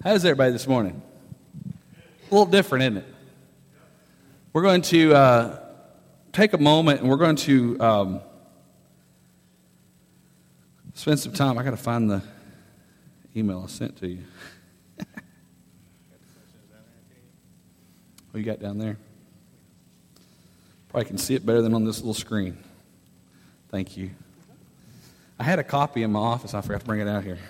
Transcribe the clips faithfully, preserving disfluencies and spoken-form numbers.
How's everybody this morning? A little different, isn't it? We're going to uh, take a moment and we're going to um, spend some time. I got to find the email I sent to you. What you got down there? Probably can see it better than on this little screen. Thank you. I had a copy in my office. I forgot to bring it out here.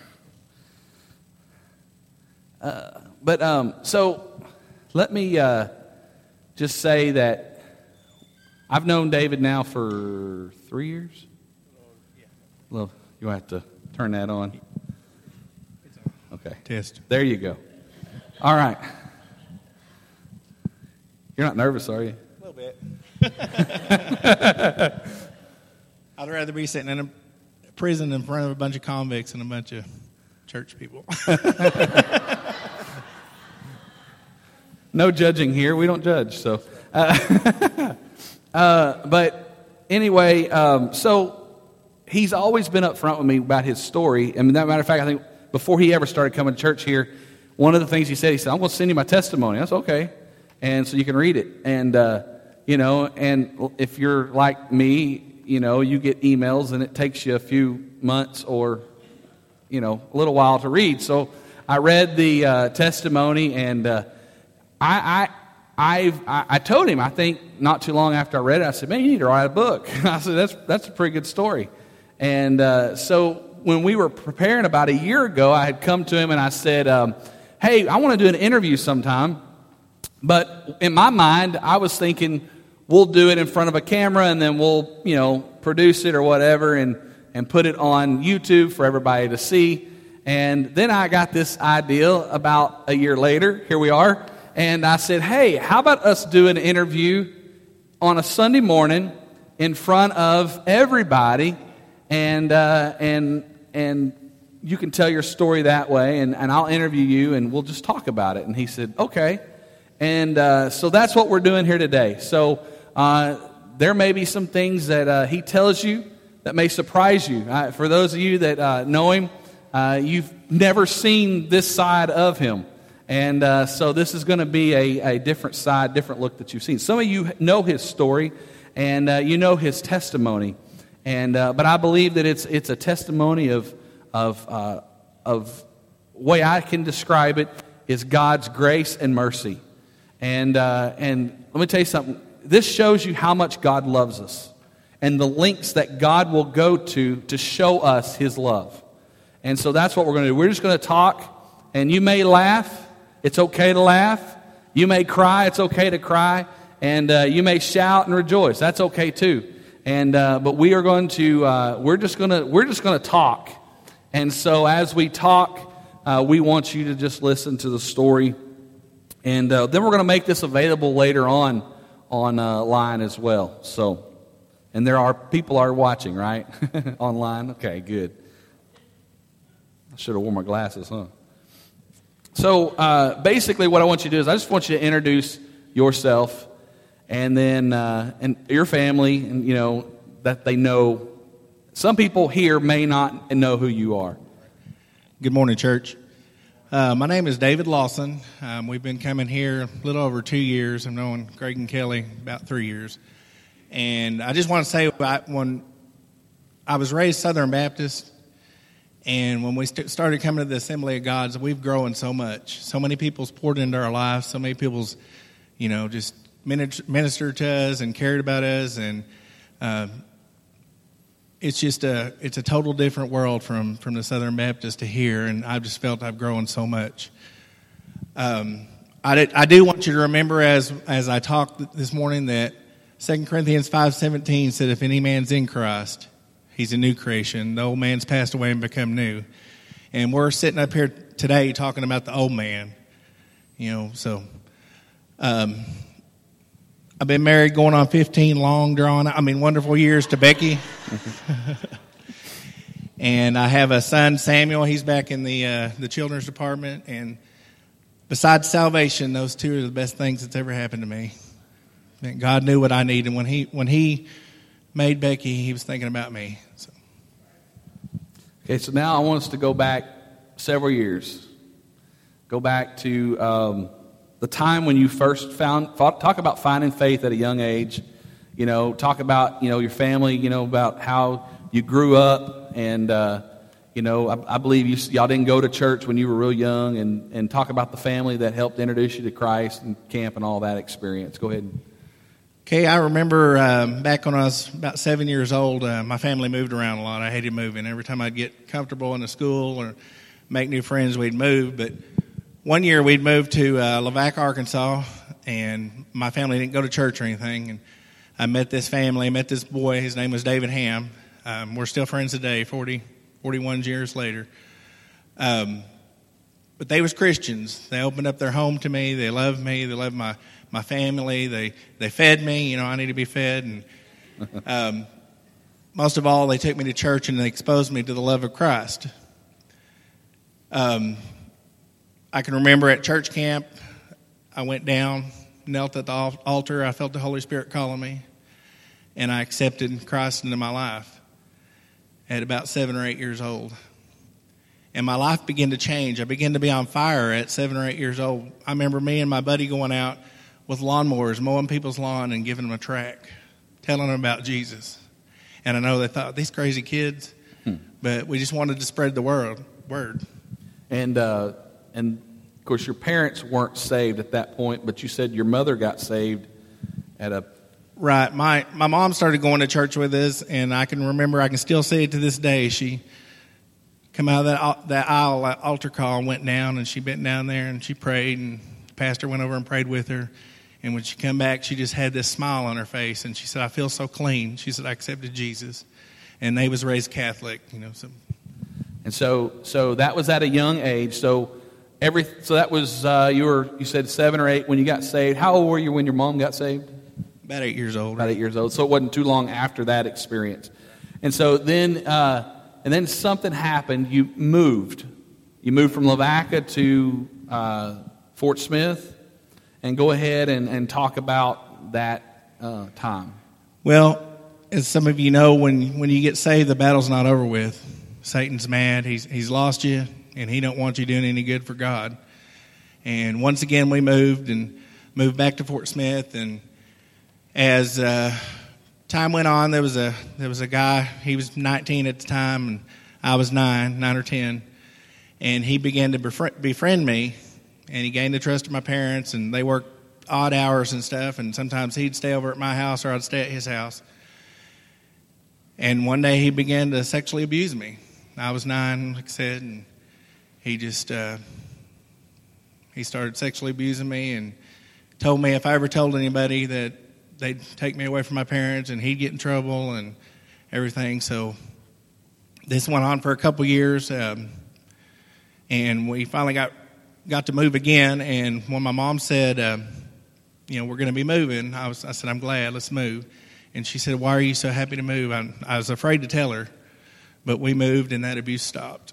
Uh, but um, so let me uh, just say that I've known David now for three years. Well, you'll have to turn that on. Okay. Test. There you go. All right. You're not nervous, are you? A little bit. I'd rather be sitting in a prison in front of a bunch of convicts and a bunch of church people. No judging here. We don't judge. So, uh, uh, but anyway, um, so he's always been up front with me about his story. And as a matter of fact, I think before he ever started coming to church here, one of the things he said, he said, "I'm going to send you my testimony." That's okay, and so you can read it. And uh, you know, and if you're like me, you know, you get emails and it takes you a few months or, you know, a little while to read. So I read the uh, testimony, and uh, I, I, I've, I, I told him, I think not too long after I read it, I said, "Man, you need to write a book." I said, "That's that's a pretty good story." And uh, so when we were preparing about a year ago, I had come to him and I said, um, "Hey, I want to do an interview sometime." But in my mind, I was thinking, we'll do it in front of a camera and then we'll, you know, produce it or whatever and, and put it on YouTube for everybody to see. And then I got this idea about a year later. Here we are. And I said, "Hey, how about us do an interview on a Sunday morning in front of everybody and uh, and and you can tell your story that way and, and I'll interview you and we'll just talk about it." And he said, "Okay." And uh, so that's what we're doing here today. So uh, there may be some things that uh, he tells you that may surprise you. Uh, for those of you that uh, know him, uh, you've never seen this side of him. And uh, so this is going to be a, a different side, different look that you've seen. Some of you know his story, and uh, you know his testimony. And uh, but I believe that it's it's a testimony of of uh, of way I can describe it is God's grace and mercy. And uh, and let me tell you something. This shows you how much God loves us and the lengths that God will go to to show us His love. And so that's what we're going to do. We're just going to talk, and you may laugh. It's okay to laugh. You may cry. It's okay to cry. And uh, you may shout and rejoice. That's okay too. And uh, but we are going to uh, we're just going to we're just going to talk. And so as we talk, uh, we want you to just listen to the story. And uh, then we're going to make this available later on online as well. So, and there are people are watching, right? Online. Okay, good. I should have worn my glasses, huh? So, uh, basically, what I want you to do is I just want you to introduce yourself, and then uh, and your family, and you know that they know. Some people here may not know who you are. Good morning, church. Uh, my name is David Lawson. Um, we've been coming here a little over two years. I've known Greg and Kelly about three years. And I just want to say, when I was raised Southern Baptist, and when we st- started coming to the Assembly of God, we've grown so much. So many people's poured into our lives. So many people's, you know, just ministered to us and cared about us. And uh, it's just a it's a total different world from, from the Southern Baptist to here, and I've just felt I've grown so much. Um, I, did, I do want you to remember as as I talked this morning that Second Corinthians five seventeen said, "If any man's in Christ, he's a new creation. The old man's passed away and become new." And we're sitting up here today talking about the old man, you know. So um, I've been married going on fifteen long, drawn, I mean, wonderful years to Becky. And I have a son, Samuel. He's back in the uh, the children's department. And besides salvation, those two are the best things that's ever happened to me. And God knew what I needed. When he when he made Becky, he was thinking about me. So. Okay, so now I want us to go back several years. Go back to um, the time when you first found, talk about finding faith at a young age. You know, talk about, you know, your family, you know, about how you grew up. And, uh, you know, I, I believe you, y'all didn't go to church when you were real young. And, and talk about the family that helped introduce you to Christ and camp and all that experience. Go ahead. Okay, I remember um, back when I was about seven years old, uh, my family moved around a lot. I hated moving. Every time I'd get comfortable in the school or make new friends, we'd move. But one year we'd moved to uh, Lavaca, Arkansas, and my family didn't go to church or anything. And I met this family, I met this boy. His name was David Ham. Um, we're still friends today, forty, forty-one years later. Um, but they was Christians. They opened up their home to me. They loved me. They loved my my family. They they fed me. You know, I need to be fed. And um, most of all, they took me to church and they exposed me to the love of Christ. Um, I can remember at church camp, I went down, knelt at the altar. I felt the Holy Spirit calling me, and I accepted Christ into my life at about seven or eight years old. And my life began to change. I began to be on fire at seven or eight years old. I remember me and my buddy going out with lawnmowers, mowing people's lawn and giving them a tract, telling them about Jesus. And I know they thought, these crazy kids, hmm. but we just wanted to spread the word. word. And, uh, and of course, your parents weren't saved at that point, but you said your mother got saved at a... Right. My, my mom started going to church with us, and I can remember, I can still see it to this day. She... come out of that that aisle, that altar call, and went down, and she bent down there, and she prayed, and the pastor went over and prayed with her. And when she came back, she just had this smile on her face, and she said, I feel so clean. She said, I accepted Jesus. And they was raised Catholic, you know. So. And so so that was at a young age. So every so that was, uh, you were, you said seven or eight when you got saved. How old were you when your mom got saved? About eight years old. About eight years old. So it wasn't too long after that experience. And so then... Uh, And then something happened. You moved. You moved from Lavaca to uh, Fort Smith. And go ahead and, and talk about that uh, time. Well, as some of you know, when, when you get saved, the battle's not over with. Satan's mad. He's he's lost you, and he don't want you doing any good for God. And once again, we moved and moved back to Fort Smith. And as... Uh, Time went on. There was a there was a guy. He was nineteen at the time, and I was nine, nine or ten. And he began to befriend, befriend me, and he gained the trust of my parents. And they worked odd hours and stuff. And sometimes he'd stay over at my house, or I'd stay at his house. And one day he began to sexually abuse me. I was nine, like I said, and he just uh, he started sexually abusing me, and told me if I ever told anybody that they'd take me away from my parents, and he'd get in trouble and everything. So this went on for a couple years, um, and we finally got got to move again. And when my mom said, uh, you know, we're going to be moving, I was I said, I'm glad, let's move. And she said, why are you so happy to move? I, I was afraid to tell her, but we moved, and that abuse stopped.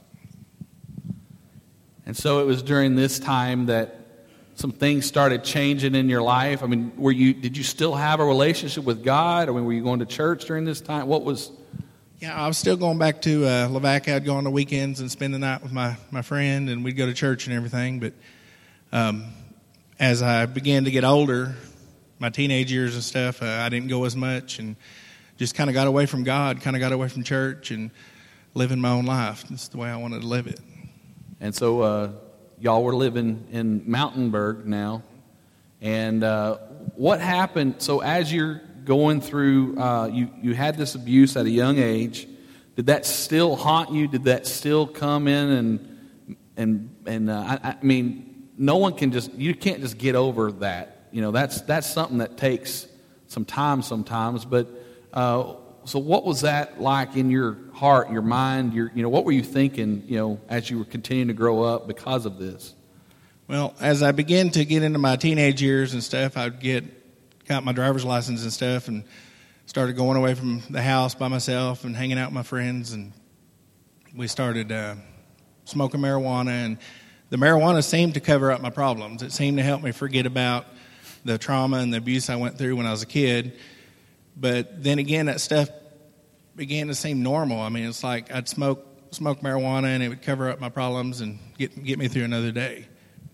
And so it was during this time that some things started changing in your life. I mean, were you? Did you still have a relationship with God? I mean, were you going to church during this time? What was? Yeah, I was still going back to uh, Lavaca. I'd go on the weekends and spend the night with my, my friend, and we'd go to church and everything. But um, as I began to get older, my teenage years and stuff, uh, I didn't go as much, and just kind of got away from God, kind of got away from church, and living my own life. That's the way I wanted to live it. And so... Uh, Y'all were living in Mountainburg now, and uh, what happened? So as you're going through, uh, you you had this abuse at a young age. Did that still haunt you? Did that still come in and and and uh, I, I mean, no one can just you can't just get over that. You know, that's that's something that takes some time sometimes. But uh, so, what was that like in your heart, your mind? Your, you know, what were you thinking? You know, as you were continuing to grow up because of this. Well, as I began to get into my teenage years and stuff, I'd get got my driver's license and stuff, and started going away from the house by myself and hanging out with my friends, and we started uh, smoking marijuana. And the marijuana seemed to cover up my problems. It seemed to help me forget about the trauma and the abuse I went through when I was a kid. But then again, that stuff began to seem normal. I mean, it's like I'd smoke smoke marijuana, and it would cover up my problems and get get me through another day.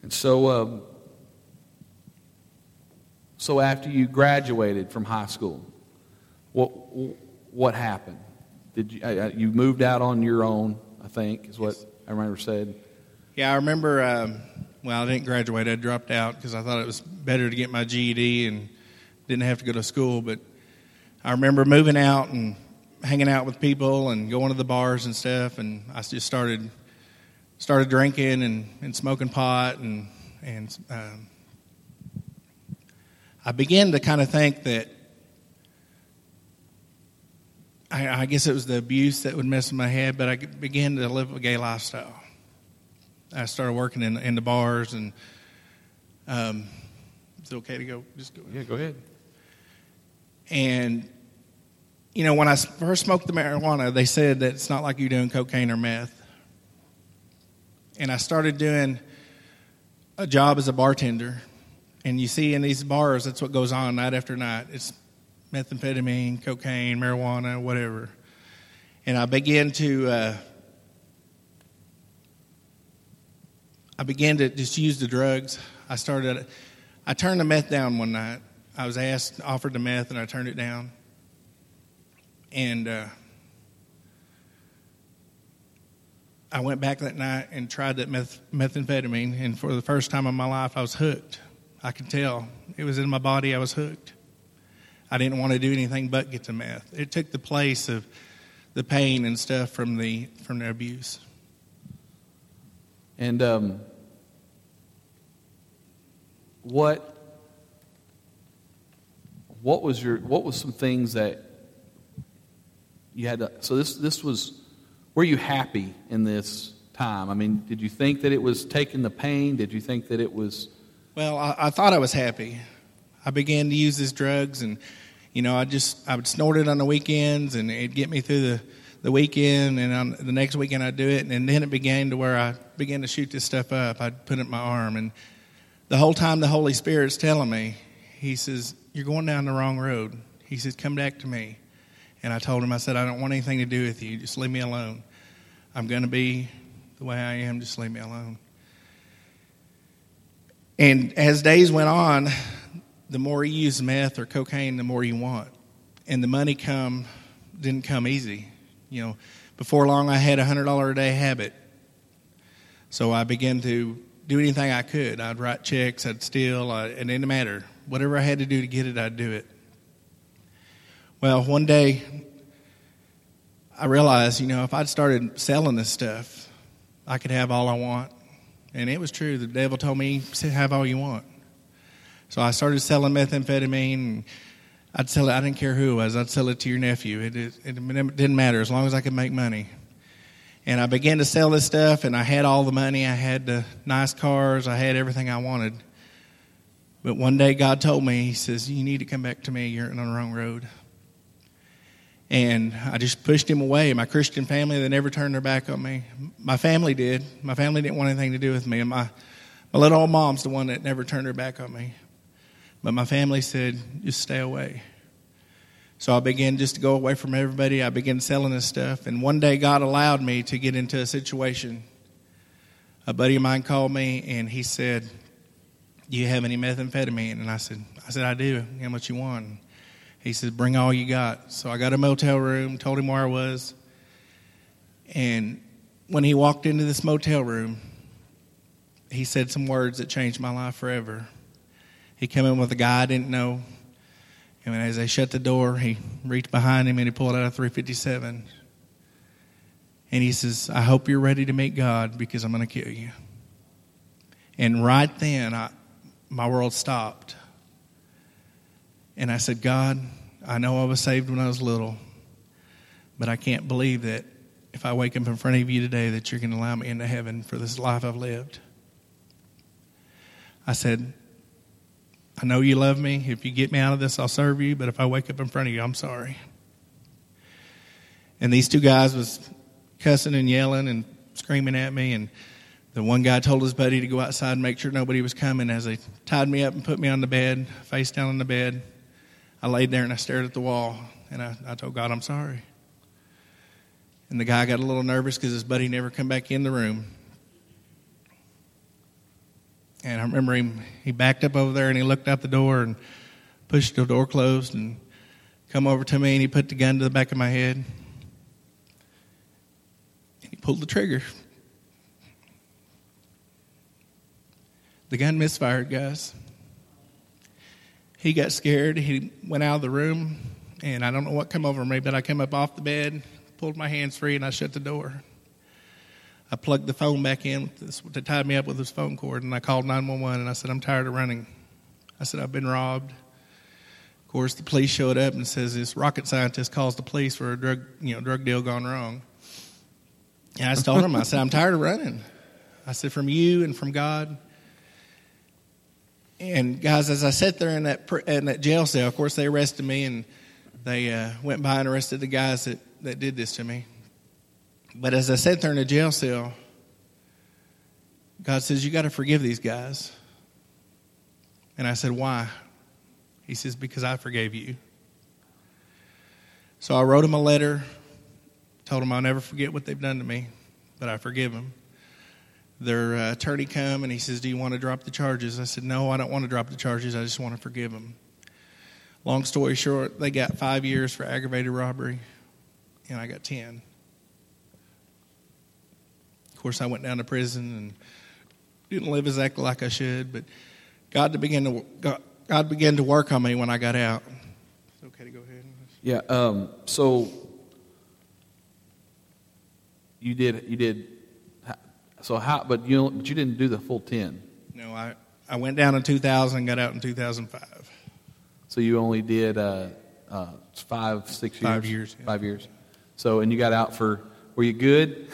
And so, um, so after you graduated from high school, what what happened? Did you uh, you moved out on your own? I think is what I remember said. Yeah, I remember. Um, well, I didn't graduate. I dropped out because I thought it was better to get my G E D and didn't have to go to school. But I remember moving out and hanging out with people and going to the bars and stuff. And I just started started drinking and, and smoking pot. And and um, I began to kind of think that I, I guess it was the abuse that would mess with my head. But I began to live a gay lifestyle. I started working in, in the bars, and um, it's okay to go. Just go. Yeah, go ahead. And you know, when I first smoked the marijuana, they said that it's not like you doing cocaine or meth. And I started doing a job as a bartender, and you see in these bars, that's what goes on night after night. It's methamphetamine, cocaine, marijuana, whatever. And I began to. Uh, I began to just use the drugs. I started, I turned the meth down one night. I was asked, offered the meth, and I turned it down. And uh, I went back that night and tried that meth, methamphetamine, and for the first time in my life, I was hooked. I could tell. It was in my body, I was hooked. I didn't want to do anything but get to meth. It took the place of the pain and stuff from the from the abuse. And um, what what was your what was some things that you had to? So this this was. Were you happy in this time? I mean, did you think that it was taking the pain? Did you think that it was? Well, I, I thought I was happy. I began to use these drugs, and you know, I just I would snort it on the weekends, and it'd get me through the. the weekend, and on the next weekend I'd do it, and then it began to where I began to shoot this stuff up. I'd put it in my arm, and the whole time the Holy Spirit's telling me, he says, you're going down the wrong road. He says, come back to me. And I told him, I said, I don't want anything to do with you. Just leave me alone. I'm going to be the way I am. Just leave me alone. And as days went on, the more you use meth or cocaine, the more you want. And the money come didn't come easy. You know, before long, I had a one hundred dollars a day habit. So I began to do anything I could. I'd write checks, I'd steal, I, it didn't matter. Whatever I had to do to get it, I'd do it. Well, one day, I realized, you know, if I'd started selling this stuff, I could have all I want. And it was true. The devil told me, have all you want. So I started selling methamphetamine, and I'd sell it. I didn't care who it was. I'd sell it to your nephew. It, it, it didn't matter as long as I could make money. And I began to sell this stuff, and I had all the money. I had the nice cars. I had everything I wanted. But one day God told me, he says, you need to come back to me. You're on the wrong road. And I just pushed him away. My Christian family, they never turned their back on me. My family did. My family didn't want anything to do with me. And my, my little old mom's the one that never turned her back on me. But my family said, just stay away. So I began just to go away from everybody. I began selling this stuff. And one day God allowed me to get into a situation. A buddy of mine called me, and he said, do you have any methamphetamine? And I said, I said, I do. How much you want? He said, bring all you got. So I got a motel room, told him where I was. And when he walked into this motel room, he said some words that changed my life forever. He came in with a guy I didn't know. And as they shut the door, he reached behind him and he pulled out a three fifty-seven. And he says, I hope you're ready to meet God because I'm going to kill you. And right then, I, my world stopped. And I said, God, I know I was saved when I was little, but I can't believe that if I wake up in front of you today that you're going to allow me into heaven for this life I've lived. I said, I know you love me. If you get me out of this, I'll serve you. But if I wake up in front of you, I'm sorry. And these two guys was cussing and yelling and screaming at me. And the one guy told his buddy to go outside and make sure nobody was coming. As they tied me up and put me on the bed, face down on the bed, I laid there and I stared at the wall. And I, I told God, I'm sorry. And the guy got a little nervous because his buddy never come back in the room. And I remember him, he backed up over there and he looked out the door and pushed the door closed and come over to me and he put the gun to the back of my head. And he pulled the trigger. The gun misfired, guys. He got scared. He went out of the room, and I don't know what came over me, but I came up off the bed, pulled my hands free, and I shut the door. I plugged the phone back in to tie me up with this phone cord, and I called nine one one, and I said, I'm tired of running. I said, I've been robbed. Of course, the police showed up and says this rocket scientist calls the police for a drug, you know, drug deal gone wrong. And I just told him, I said, I'm tired of running. I said, from you and from God. And guys, as I sat there in that in that jail cell, of course they arrested me and they uh, went by and arrested the guys that, that did this to me. But as I sat there in the jail cell, God says, you got to forgive these guys. And I said, why? He says, because I forgave you. So I wrote him a letter, told him I'll never forget what they've done to me, but I forgive them. Their uh, attorney come and he says, do you want to drop the charges? I said, no, I don't want to drop the charges. I just want to forgive them. Long story short, they got five years for aggravated robbery, and I got ten. Of course, I went down to prison and didn't live exactly like I should, but God began to God, God began to work on me when I got out. It's okay to go ahead. Yeah. Um, so you did you did. So how? But you but you didn't do the full ten. No, I, I went down in two thousand and got out in two thousand five. So you only did uh, uh, five, six years. Five years. Yeah. Five years. So and you got out for. Were you good?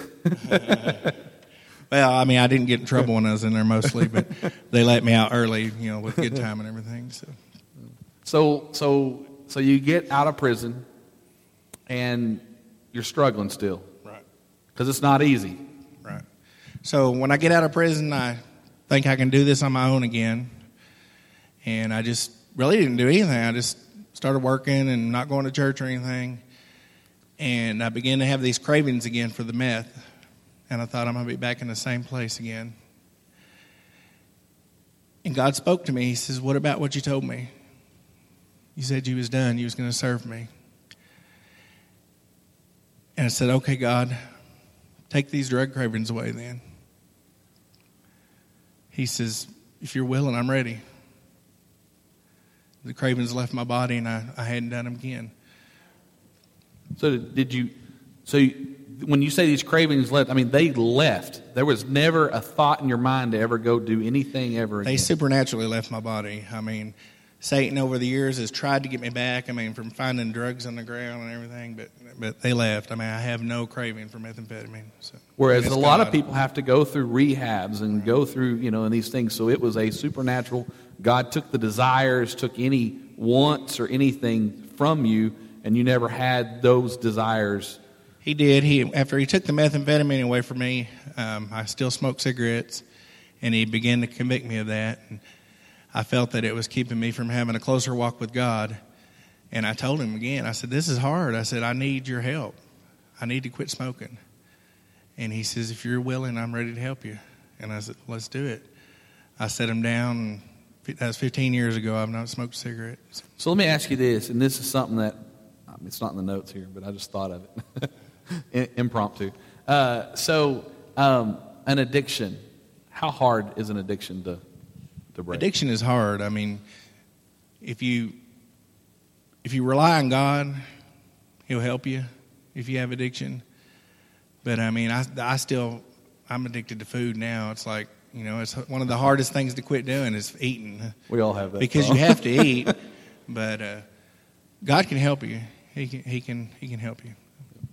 Well, I mean, I didn't get in trouble when I was in there mostly, but they let me out early, you know, with good time and everything. So, so, so, so you get out of prison, and you're struggling still, right? Because it's not easy. Right. So when I get out of prison, I think I can do this on my own again. And I just really didn't do anything. I just started working and not going to church or anything. And I began to have these cravings again for the meth. And I thought, I'm going to be back in the same place again. And God spoke to me. He says, what about what you told me? You said you was done. You was going to serve me. And I said, okay, God, take these drug cravings away then. He says, if you're willing, I'm ready. The cravings left my body, and I, I hadn't done them again. So did you, so you, when you say these cravings left, I mean, they left. There was never a thought in your mind to ever go do anything ever again. They supernaturally left my body. I mean, Satan over the years has tried to get me back, I mean, from finding drugs on the ground and everything, but but they left. I mean, I have no craving for methamphetamine. So. Whereas a lot of people have to go through rehabs and go through, you know, and these things. So it was a supernatural. God took the desires, took any wants or anything from you, and you never had those desires. He did. He after he took the methamphetamine away from me, um, I still smoked cigarettes, and he began to convict me of that. And I felt that it was keeping me from having a closer walk with God. And I told him again, I said, this is hard. I said, I need your help. I need to quit smoking. And he says, if you're willing, I'm ready to help you. And I said, let's do it. I set him down. That was fifteen years ago. I've not smoked a cigarette. So let me ask you this, and this is something that, I mean, it's not in the notes here, but I just thought of it. Impromptu. Uh, so um, an addiction, how hard is an addiction to, to break? Addiction is hard. I mean, if you if you rely on God, He'll help you if you have addiction. But I mean, I, I still, I'm addicted to food now. It's like, you know, it's one of the hardest things to quit doing is eating. We all have that because problem. You have to eat. But uh, God can help you. He can. He can. He can help you.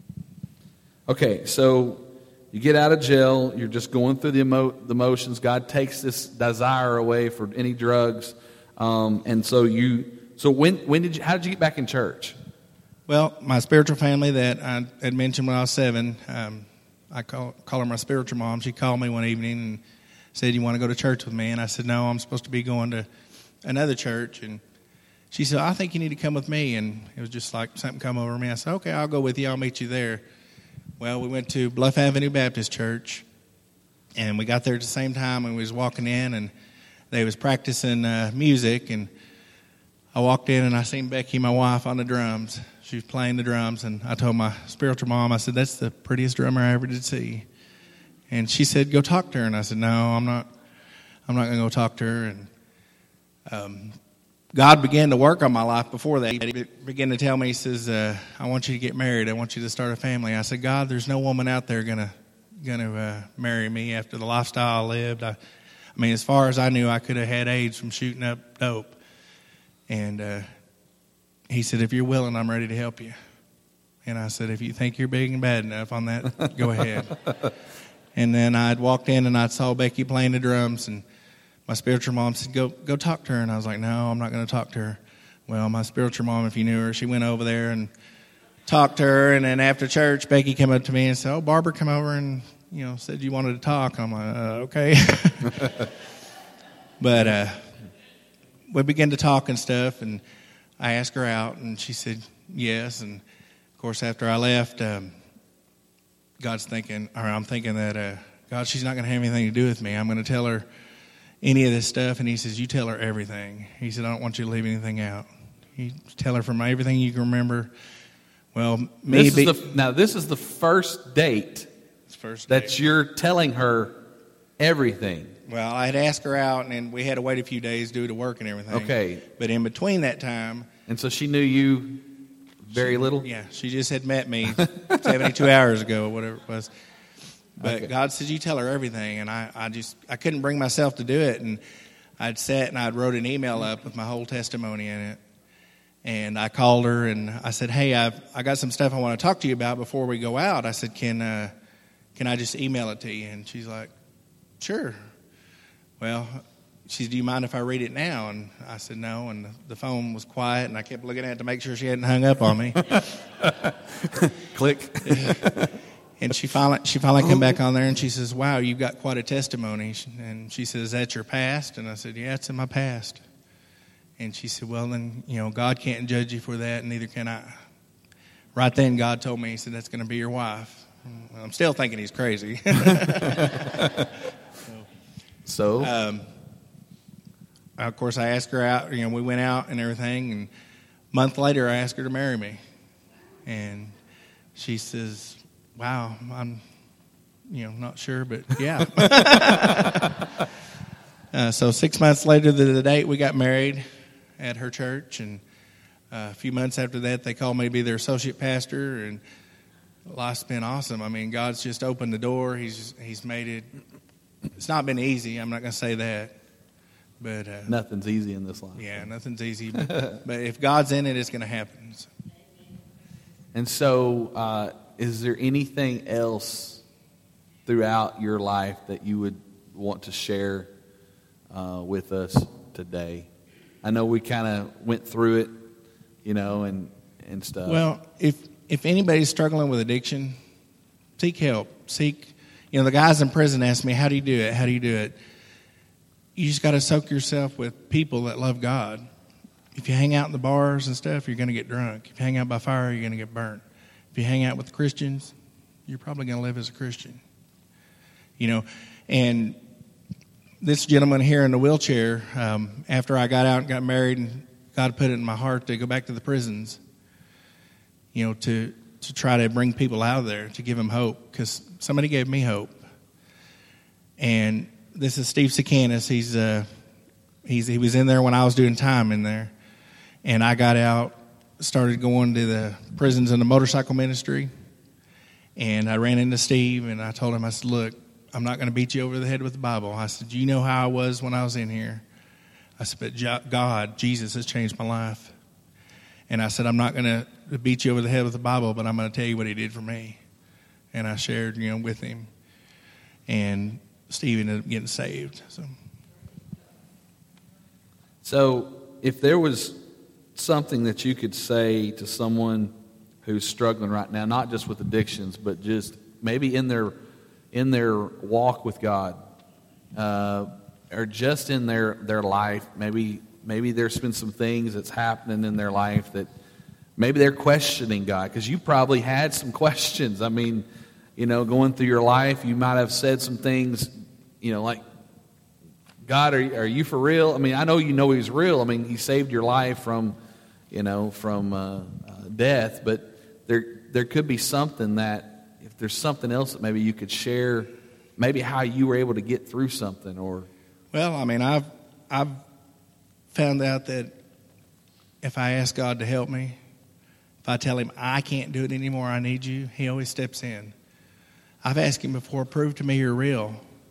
Okay, so you get out of jail. You're just going through the, emo- the motions. God takes this desire away for any drugs, um, and so you. So when when did you? How did you get back in church? Well, my spiritual family that I had mentioned when I was seven, um, I call call her my spiritual mom. She called me one evening and said, "You want to go to church with me?" And I said, "No, I'm supposed to be going to another church." And she said, "I think you need to come with me." And it was just like something come over me. I said, "Okay, I'll go with you. I'll meet you there." Well, we went to Bluff Avenue Baptist Church, and we got there at the same time, and we was walking in, and they was practicing uh, music, and I walked in and I seen Becky, my wife, on the drums. She was playing the drums, and I told my spiritual mom, I said, that's the prettiest drummer I ever did see. And she said, go talk to her. And I said, no, I'm not I'm not going to go talk to her. And um, God began to work on my life before that. He began to tell me, he says, uh, I want you to get married. I want you to start a family. I said, God, there's no woman out there going to going to uh, marry me after the lifestyle I lived. I, I mean, as far as I knew, I could have had AIDS from shooting up dope. And uh, he said, if you're willing, I'm ready to help you. And I said, if you think you're big and bad enough on that, go ahead. And then I'd walked in and I saw Becky playing the drums, and my spiritual mom said, go go talk to her. And I was like, no, I'm not going to talk to her. Well, my spiritual mom, if you knew her, she went over there and talked to her. And then after church, Becky came up to me and said, oh, Barbara come over and, you know, said you wanted to talk. I'm like, uh, okay. But uh, we began to talk and stuff, and I asked her out, and she said yes. And, of course, after I left, um, God's thinking, or I'm thinking that, uh, God, she's not going to have anything to do with me. I'm going to tell her any of this stuff. And he says, you tell her everything. He said, I don't want you to leave anything out. You tell her from everything you can remember. Well, me this be, is the, now this is the first date first that date. you're telling her everything. Well, I had asked her out, and then we had to wait a few days due to work and everything. Okay. But in between that time. And so she knew you very she, little? Yeah, she just had met me seventy-two hours ago, whatever it was. But okay. God said, you tell her everything. And I, I just, I couldn't bring myself to do it. And I'd sat and I'd wrote an email up with my whole testimony in it. And I called her and I said, hey, I've, I got some stuff I want to talk to you about before we go out. I said, can, uh, can I just email it to you? And she's like, sure. Well, she said, do you mind if I read it now? And I said, no. And the phone was quiet, and I kept looking at it to make sure she hadn't hung up on me. Click. And she finally she finally came back on there, and she says, wow, you've got quite a testimony. And she says, that's your past? And I said, yeah, it's in my past. And she said, well, then, you know, God can't judge you for that, and neither can I. Right then, God told me, he said, that's going to be your wife. I'm still thinking he's crazy. So? Um, of course, I asked her out. You know, we went out and everything. And a month later, I asked her to marry me. And she says, wow, I'm, you know, not sure, but yeah. uh, so six months later to the date, we got married at her church. And uh, a few months after that, they called me to be their associate pastor. And life's been awesome. I mean, God's just opened the door. He's He's made it. It's not been easy. I'm not going to say that. But uh, nothing's easy in this life. Yeah, nothing's easy. But, but if God's in it, it's going to happen. So. And so, uh, is there anything else throughout your life that you would want to share uh, with us today? I know we kind of went through it, you know, and, and stuff. Well, if if anybody's struggling with addiction, seek help. Seek, you know, the guys in prison asked me, how do you do it? How do you do it? You just got to soak yourself with people that love God. If you hang out in the bars and stuff, you're going to get drunk. If you hang out by fire, you're going to get burnt. If you hang out with Christians, you're probably going to live as a Christian. You know, and this gentleman here in the wheelchair, um, after I got out and got married, and God put it in my heart to go back to the prisons, you know, to, to try to bring people out of there, to give them hope, because somebody gave me hope. And this is Steve Sikanis. He's uh, he's he was in there when I was doing time in there, and I got out, started going to the prisons in the motorcycle ministry, and I ran into Steve, and I told him, I said, look, I'm not going to beat you over the head with the Bible. I said, you know how I was when I was in here? I said, but God, Jesus has changed my life. And I said, I'm not going to beat you over the head with the Bible, but I'm going to tell you what he did for me. And I shared, you know, with him. And Steve ended up getting saved. So, so if there was something that you could say to someone who's struggling right now, not just with addictions, but just maybe in their in their walk with God, uh, or just in their, their life, maybe maybe there's been some things that's happening in their life that maybe they're questioning God, because you probably had some questions. I mean, you know, going through your life, you might have said some things, you know, like, God, are, are you for real? I mean, I know you know he's real. I mean, he saved your life from, you know, from uh, uh, death. But there there could be something that, if there's something else that maybe you could share, maybe how you were able to get through something. Or, Well, I mean, I've, I've found out that if I ask God to help me, if I tell him I can't do it anymore, I need you, he always steps in. I've asked him before, prove to me you're real.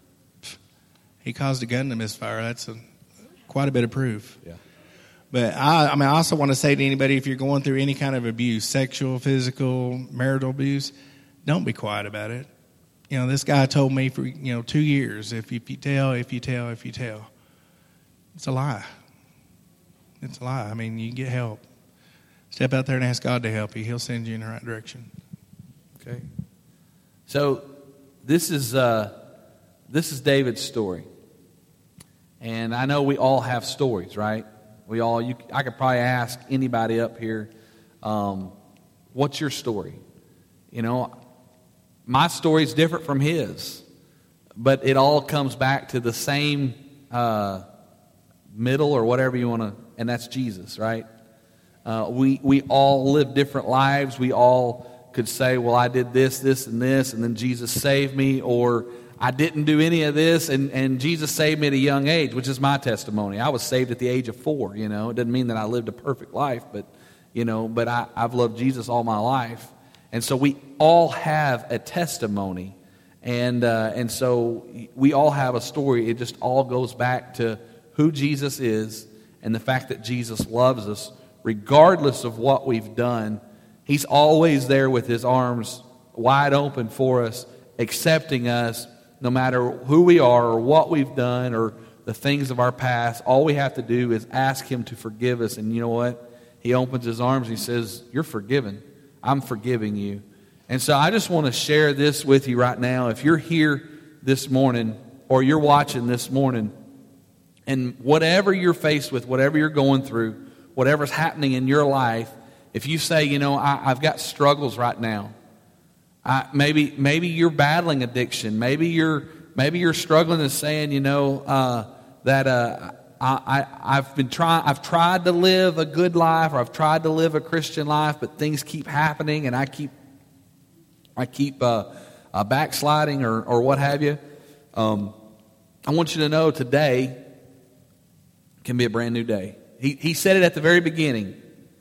He caused a gun to misfire. That's a, quite a bit of proof. Yeah. But I, I mean, I also want to say to anybody, if you're going through any kind of abuse, sexual, physical, marital abuse, don't be quiet about it. You know, this guy told me for, you know, two years, if you, if you tell, if you tell, if you tell. It's a lie. It's a lie. I mean, you get help. Step out there and ask God to help you. He'll send you in the right direction. Okay. So this is uh, this is David's story. And I know we all have stories, right? We all. You, I could probably ask anybody up here, um, what's your story? You know, my story is different from his, but it all comes back to the same uh, middle or whatever you want to, and that's Jesus, right? Uh, we we all live different lives. We all could say, well, I did this, this, and this, and then Jesus saved me, or I didn't do any of this, and, and Jesus saved me at a young age, which is my testimony. I was saved at the age of four, you know. It doesn't mean that I lived a perfect life, but, you know, but I, I've loved Jesus all my life. And so we all have a testimony, and uh, and so we all have a story. It just all goes back to who Jesus is and the fact that Jesus loves us regardless of what we've done. He's always there with his arms wide open for us, accepting us no matter who we are or what we've done or the things of our past. All we have to do is ask him to forgive us. And you know what? He opens his arms and he says, you're forgiven. I'm forgiving you. And so I just want to share this with you right now. If you're here this morning or you're watching this morning, and whatever you're faced with, whatever you're going through, whatever's happening in your life, if you say, you know, I, I've got struggles right now, I, maybe maybe you're battling addiction, maybe you're maybe you're struggling and saying, you know, uh, that uh, I, I I've been trying, I've tried to live a good life, or I've tried to live a Christian life, but things keep happening, and I keep I keep uh, uh, backsliding, or or what have you. Um, I want you to know today can be a brand new day. He he said it at the very beginning.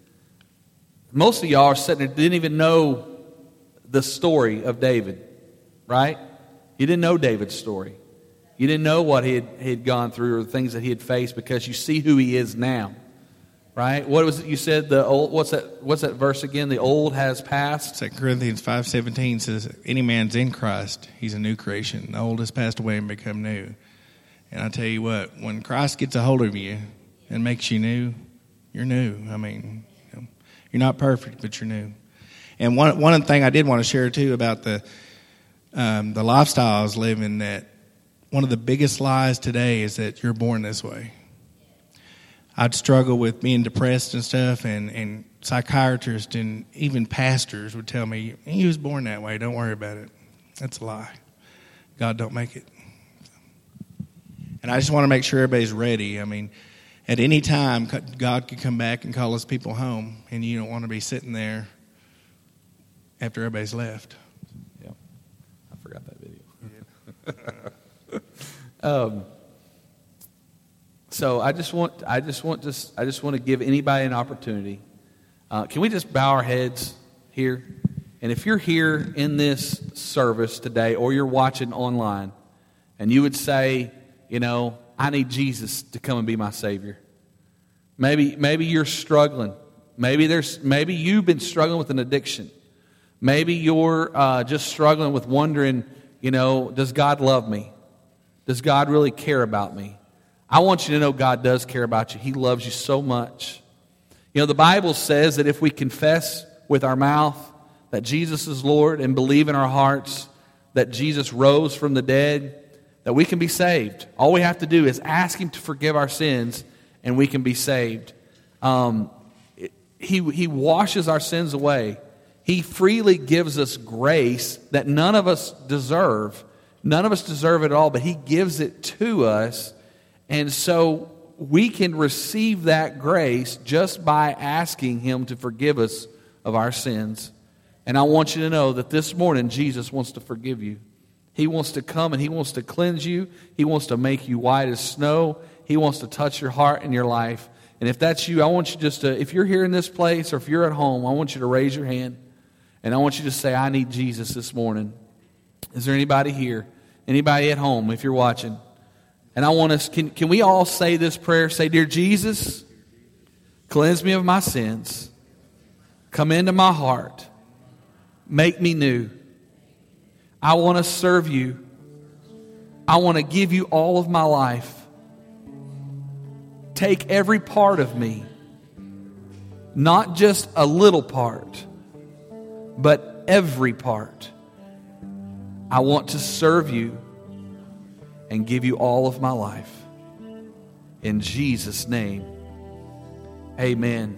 Most of y'all are sitting there, didn't even know the story of David, right? You didn't know David's story. You didn't know what he had, he had gone through or the things that he had faced, because you see who he is now, right? What was it you said? The old, what's that? What's that verse again? The old has passed. Second Corinthians five seventeen says, "Any man's in Christ, he's a new creation. The old has passed away and become new." And I tell you what, when Christ gets a hold of you and makes you new, you're new. I mean, you know, you're not perfect, but you're new. And one one thing I did want to share too about the um, the lifestyle I was living, that one of the biggest lies today is that you're born this way. I'd struggle with being depressed and stuff, and, and psychiatrists and even pastors would tell me, "He was born that way. Don't worry about it." That's a lie. God don't make it. And I just want to make sure everybody's ready. I mean, at any time, God could come back and call his people home, and you don't want to be sitting there after everybody's left. Yeah, I forgot that video. um, so I just want, I just want to, I just want to give anybody an opportunity. Uh, can we just bow our heads here? And if you're here in this service today, or you're watching online, and you would say, you know, I need Jesus to come and be my Savior. Maybe, maybe you're struggling. Maybe there's, maybe you've been struggling with an addiction. Maybe you're uh, just struggling with wondering, you know, does God love me? Does God really care about me? I want you to know God does care about you. He loves you so much. You know, the Bible says that if we confess with our mouth that Jesus is Lord and believe in our hearts that Jesus rose from the dead, that we can be saved. All we have to do is ask Him to forgive our sins, and we can be saved. Um, he, he washes our sins away. He freely gives us grace that none of us deserve. None of us deserve it at all, but He gives it to us. And so we can receive that grace just by asking Him to forgive us of our sins. And I want you to know that this morning Jesus wants to forgive you. He wants to come and He wants to cleanse you. He wants to make you white as snow. He wants to touch your heart and your life. And if that's you, I want you just to, if you're here in this place or if you're at home, I want you to raise your hand. And I want you to say, I need Jesus this morning. Is there anybody here? Anybody at home if you're watching? And I want us, can, can we all say this prayer? Say, Dear Jesus, cleanse me of my sins. Come into my heart. Make me new. I want to serve you. I want to give you all of my life. Take every part of me. Not just a little part, but every part. I want to serve you and give you all of my life. In Jesus' name, amen.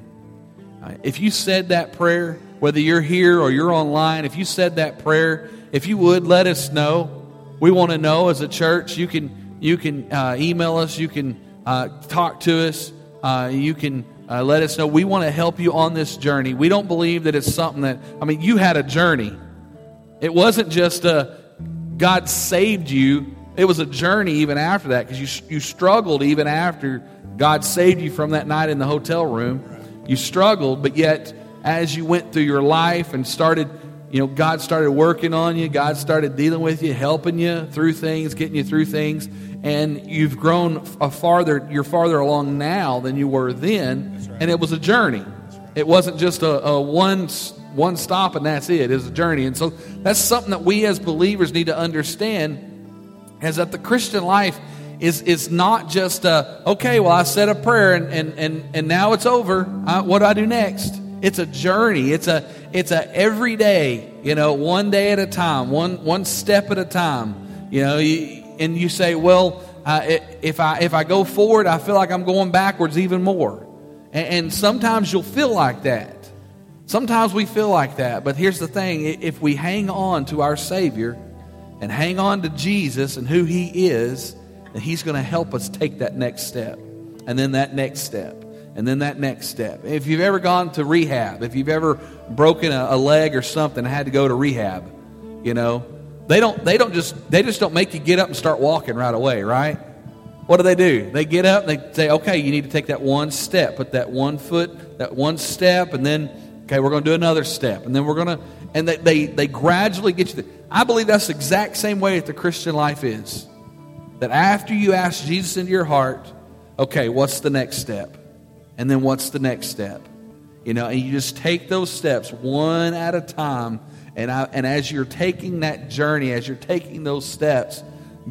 If you said that prayer, whether you're here or you're online, if you said that prayer, if you would, let us know. We want to know as a church. You can you can uh, email us. You can uh, talk to us. Uh, you can uh, let us know. We want to help you on this journey. We don't believe that it's something that, I mean, you had a journey. It wasn't just a, God saved you. It was a journey even after that, because you you struggled even after God saved you from that night in the hotel room. You struggled, but yet as you went through your life and started, you know, God started working on you. God started dealing with you, helping you through things, getting you through things. And you've grown a farther, you're farther along now than you were then. Right. And it was a journey. Right. It wasn't just a, a one, one stop and that's it. It was a journey. And so that's something that we as believers need to understand, is that the Christian life is is not just a, okay, well, I said a prayer and and and, and now it's over. I, what do I do next? It's a journey. It's a it's a every day, you know, one day at a time, one one step at a time. You know, you, and you say, well, uh, if I if I go forward, I feel like I'm going backwards even more. And, and sometimes you'll feel like that. Sometimes we feel like that. But here's the thing: if we hang on to our Savior and hang on to Jesus and who He is, then He's going to help us take that next step, and then that next step. And then that next step. If you've ever gone to rehab, if you've ever broken a, a leg or something and had to go to rehab, you know, they don't they don't just they just don't make you get up and start walking right away, right? What do they do? They get up and they say, okay, you need to take that one step, put that one foot, that one step, and then, okay, we're going to do another step. And then we're going to, and they, they, they gradually get you there. I believe that's the exact same way that the Christian life is. That after you ask Jesus into your heart, okay, what's the next step? And then what's the next step? You know, and you just take those steps one at a time. And I, and as you're taking that journey, as you're taking those steps,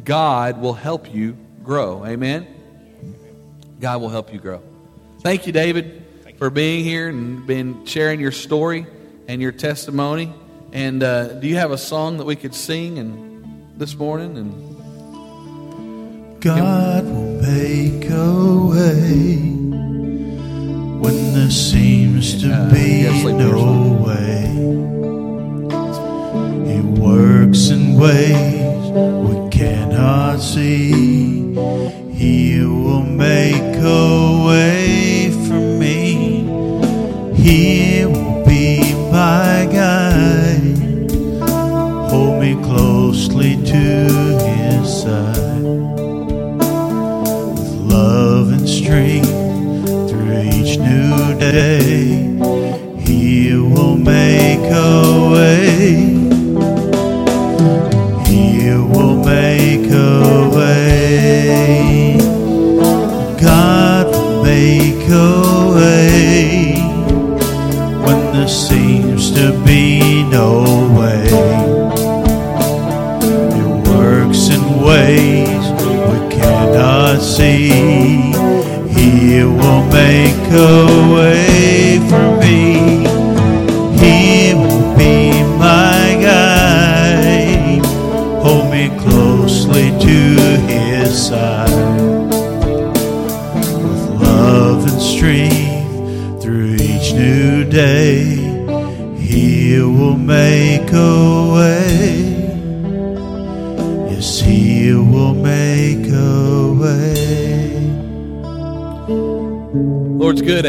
God will help you grow. Amen? God will help you grow. Thank you, David, for being here and been sharing your story and your testimony. And uh, do you have a song that we could sing and this morning? And God will make a way when there seems to uh, be no way. He works in ways we cannot see. He will make a way for me. He will be my guide. Hold me closely to His side. With love and strength each new day, He will make a way. He will make a way. God will make a way when there seems to be no way. He works in ways we cannot see. He will make a way for me. He will be my guide. Hold me closely to His side. With love and strength through each new day, He will make a way. Yes, He will make a way. Lord's good,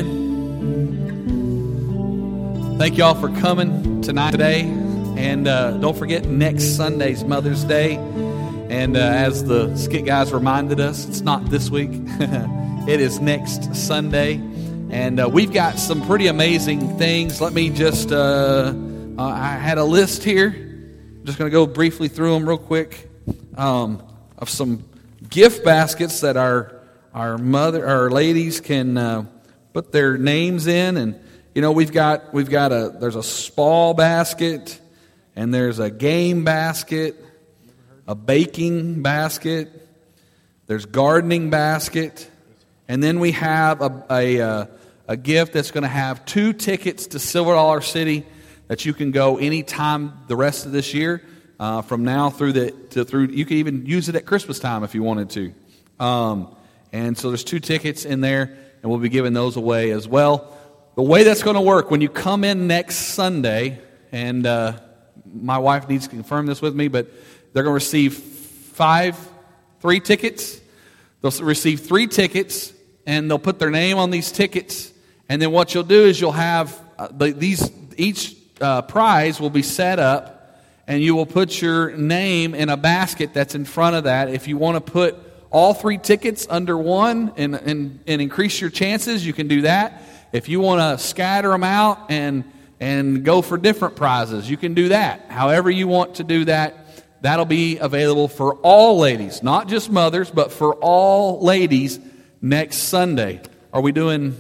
amen. Thank you all for coming tonight, today. And uh, don't forget, next Sunday's Mother's Day. And uh, as the skit guys reminded us, it's not this week. It is next Sunday. And uh, we've got some pretty amazing things. Let me just, uh, uh, I had a list here. I'm just going to go briefly through them real quick. Um, of some gift baskets that our our mother, our ladies can uh, put their names in. And, you know, we've got, we've got a, there's a spa basket, and there's a game basket, a baking basket, there's gardening basket, and then we have a a, uh, a gift that's going to have two tickets to Silver Dollar City that you can go anytime the rest of this year, uh, from now through the to through. You can even use it at Christmas time if you wanted to. Um, and so there's two tickets in there, and we'll be giving those away as well. The way that's going to work, when you come in next Sunday, and uh, my wife needs to confirm this with me, but they're going to receive five, three tickets. They'll receive three tickets, and they'll put their name on these tickets. And then what you'll do is you'll have uh, the, these each uh, prize will be set up, and you will put your name in a basket that's in front of that. If you want to put all three tickets under one and, and, and increase your chances, you can do that. If you want to scatter them out and and go for different prizes, you can do that. However you want to do that, that'll be available for all ladies, not just mothers, but for all ladies next Sunday. Are we doing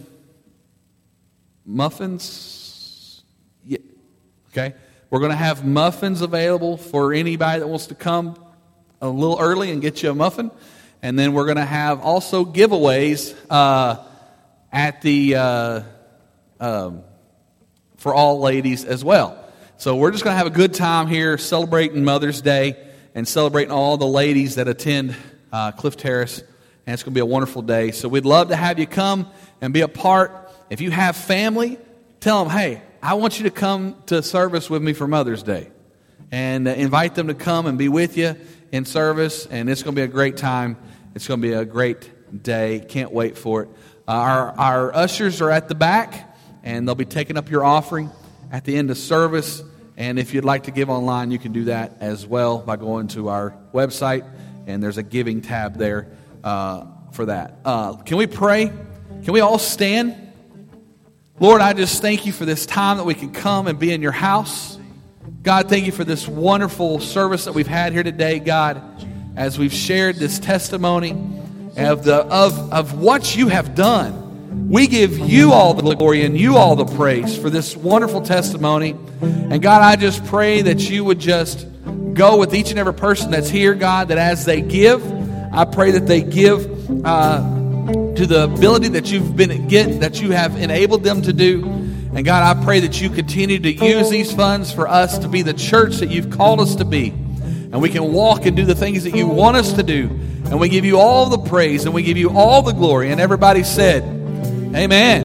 muffins? Yeah. Okay. We're going to have muffins available for anybody that wants to come a little early and get you a muffin. And then we're going to have also giveaways uh, at the uh, um, for all ladies as well. So we're just going to have a good time here celebrating Mother's Day and celebrating all the ladies that attend uh, Cliff Terrace. And it's going to be a wonderful day. So we'd love to have you come and be a part. If you have family, tell them, hey, I want you to come to service with me for Mother's Day. And uh, invite them to come and be with you in service. And it's going to be a great time. It's going to be a great day. Can't wait for it. Uh, our, our ushers are at the back, and they'll be taking up your offering at the end of service. And if you'd like to give online, you can do that as well by going to our website. And there's a giving tab there uh, for that. Uh, can we pray? Can we all stand? Lord, I just thank you for this time that we can come and be in your house. God, thank you for this wonderful service that we've had here today, God, as we've shared this testimony of the of, of what you have done. We give you all the glory and you all the praise for this wonderful testimony. And God, I just pray that you would just go with each and every person that's here, God, that as they give, I pray that they give uh, to the ability that you've been get that you have enabled them to do. And God, I pray that you continue to use these funds for us to be the church that you've called us to be. And we can walk and do the things that you want us to do. And we give you all the praise and we give you all the glory. And everybody said, amen.